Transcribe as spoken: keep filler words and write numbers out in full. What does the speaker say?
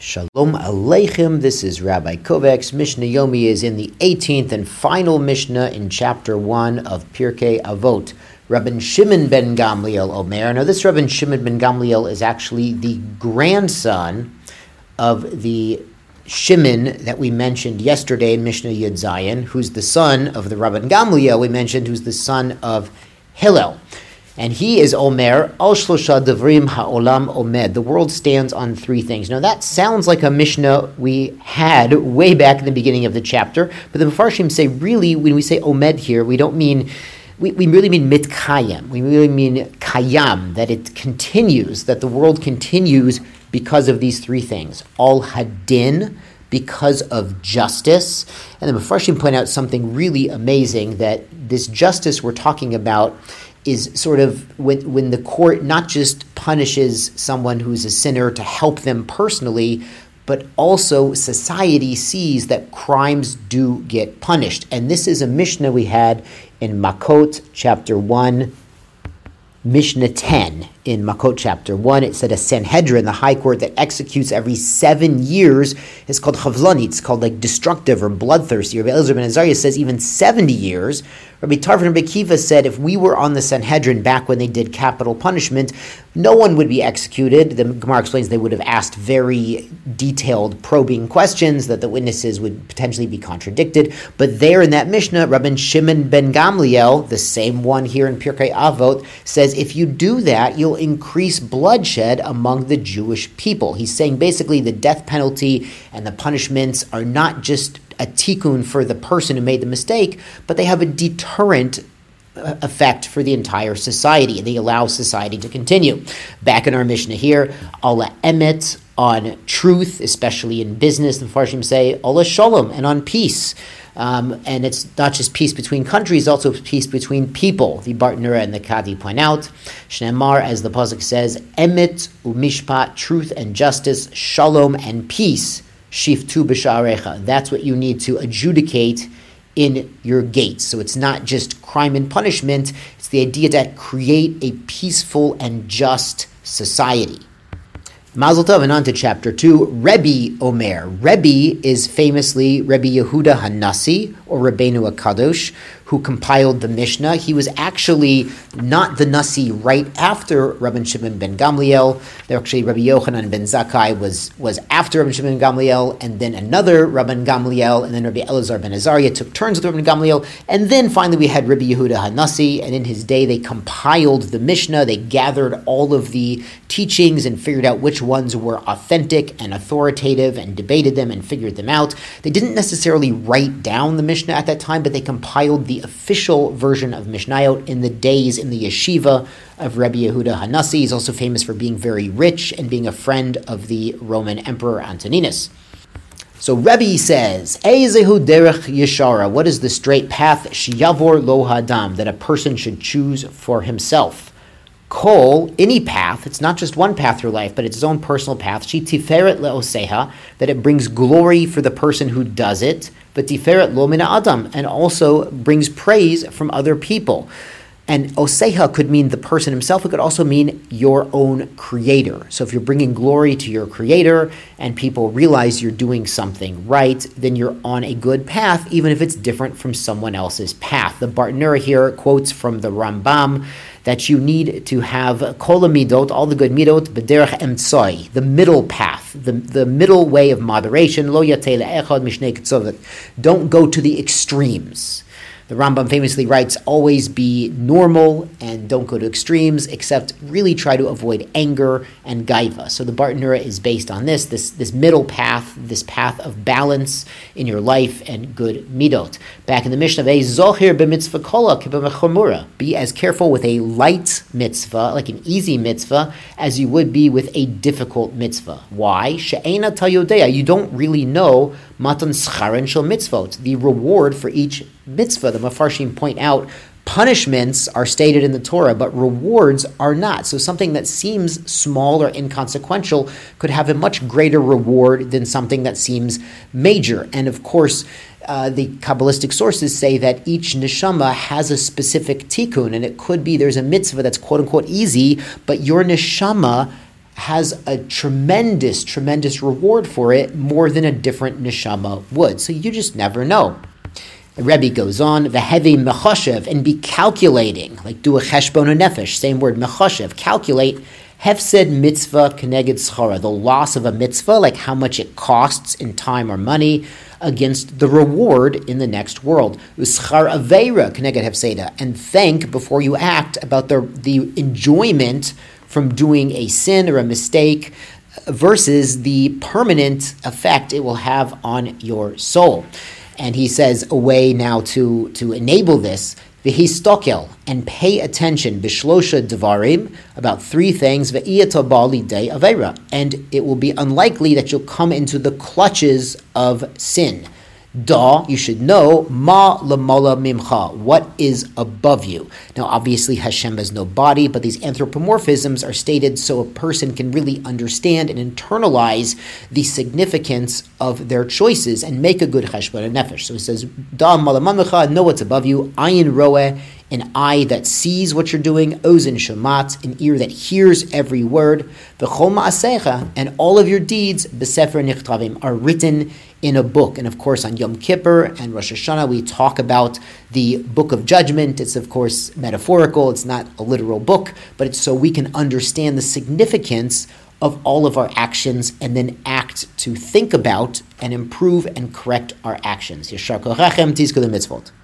Shalom Aleichem, this is Rabbi Kovacs. Mishnah Yomi is in the eighteenth and final Mishnah in chapter one of Pirkei Avot. Rabban Shimon ben Gamliel Omer. Now this Rabban Shimon ben Gamliel is actually the grandson of the Shimon that we mentioned yesterday in Mishnah Yud Zayin, who's the son of the Rabban Gamliel we mentioned, who's the son of Hillel. And he is Omer, Al Shlosha Devrim Ha'olam Omed. The world stands on three things. Now that sounds like a Mishnah we had way back in the beginning of the chapter, but the Mefarshim say really, when we say Omed here, we don't mean, we, we really mean mitkayam. We really mean kayam, that it continues, that the world continues because of these three things. Al Hadin, because of justice. And the Mefarshim point out something really amazing, that this justice we're talking about is sort of when when the court not just punishes someone who's a sinner to help them personally, but also society sees that crimes do get punished. And this is a Mishnah we had in Makot chapter one, Mishnah ten. In Makot chapter one, it said a Sanhedrin, the high court that executes every seven years, is called Chavlani. It's called like destructive or bloodthirsty. Rabbi Elazar ben Azariah says even seventy years. Rabbi Tarfon and Rabbi Kiva said if we were on the Sanhedrin back when they did capital punishment, no one would be executed. The Gemara explains they would have asked very detailed probing questions that the witnesses would potentially be contradicted. But there in that Mishnah, Rabban Shimon ben Gamliel, the same one here in Pirkei Avot, says if you do that, you'll increase bloodshed among the Jewish people. He's saying basically the death penalty and the punishments are not just a tikkun for the person who made the mistake, but they have a deterrent effect for the entire society, and they allow society to continue. Back in our Mishnah here, ala emet, on truth, especially in business, the Farshim say, ala shalom, and on peace. Um, and it's not just peace between countries, also peace between people. The Bartenura and the Kadi point out, Shneimar, as the pasuk says, emet umishpat, truth and justice, shalom and peace, shiftu b'sha'arecha. That's what you need to adjudicate in your gates. So it's not just crime and punishment, it's the idea to create a peaceful and just society. Mazel Tov, and on to chapter two, Rebbe Omer. Rebbe is famously Rebbe Yehuda Hanassi, or Rabbeinu HaKadosh, who compiled the Mishnah. He was actually not the Nasi right after Rabban Shimon ben Gamliel. There actually Rabbi Yochanan ben Zakkai was, was after Rabban Shimon ben Gamliel, and then another Rabban Gamliel, and then Rabbi Elazar ben Azariah took turns with Rabban Gamliel, and then finally we had Rabbi Yehuda Hanassi, and in his day they compiled the Mishnah. They gathered all of the teachings and figured out which ones were authentic and authoritative and debated them and figured them out. They didn't necessarily write down the Mishnah at that time, but they compiled the official version of Mishnayot in the days in the yeshiva of Rabbi Yehuda Hanassi. He's also famous for being very rich and being a friend of the Roman Emperor Antoninus. So Rebbe says, Eizehu derech yeshara, what is the straight path, sheyavor lo hadam, that a person should choose for himself? Kol, any path, it's not just one path through life, but it's its own personal path. She tiferet leoseha, that it brings glory for the person who does it, but tiferet lo mina adam, and also brings praise from other people. And oseha could mean the person himself. It could also mean your own creator. So if you're bringing glory to your creator and people realize you're doing something right, then you're on a good path, even if it's different from someone else's path. The Bartenura here quotes from the Rambam that you need to have kol midot, all the good midot, b'derech emtsoi, the middle path, the, the middle way of moderation. Lo yatei le'echad mishnei ketzovet. Don't go to the extremes. The Rambam famously writes, always be normal and don't go to extremes, except really try to avoid anger and gaiva. So the Bartenura is based on this, this, this middle path, this path of balance in your life and good midot. Back in the Mishnah, zohir b'mitzvah kola k'b'mechomura. Be as careful with a light mitzvah, like an easy mitzvah, as you would be with a difficult mitzvah. Why? She'ena tayodea. You don't really know matan scharen shel mitzvot, the reward for each mitzvah. The Mefarshim point out punishments are stated in the Torah, but rewards are not. So something that seems small or inconsequential could have a much greater reward than something that seems major. And of course, uh, the Kabbalistic sources say that each neshama has a specific tikkun, and it could be there's a mitzvah that's quote-unquote easy, but your neshama has a tremendous, tremendous reward for it, more than a different neshama would. So you just never know. The Rebbe goes on, v'hevi mechashev, and be calculating, like do a cheshbon nefesh, same word, mechashev, calculate, hefsed mitzvah keneged schara, the loss of a mitzvah, like how much it costs in time or money, against the reward in the next world. Uschar aveira keneged hefseda, and think before you act about the, the enjoyment from doing a sin or a mistake versus the permanent effect it will have on your soul. And he says a way now to, to enable this, v'histokel, and pay attention, b'shlosha devarim, about three things, v'iyata bali day avera, and it will be unlikely that you'll come into the clutches of sin. Da, you should know, ma lamala mimcha, what is above you. Now, obviously, Hashem has no body, but these anthropomorphisms are stated so a person can really understand and internalize the significance of their choices and make a good cheshbon nefesh. So he says, da malamam mimcha, know what's above you, ayin roeh, an eye that sees what you're doing, ozen shamat, an ear that hears every word, v'chol ma'asecha, and all of your deeds, b'sefer nichtavim, are written in a book. And of course, on Yom Kippur and Rosh Hashanah, we talk about the Book of Judgment. It's of course metaphorical, it's not a literal book, but it's so we can understand the significance of all of our actions and then act to think about and improve and correct our actions. Yashar Korachem, Tizku the Mitzvot.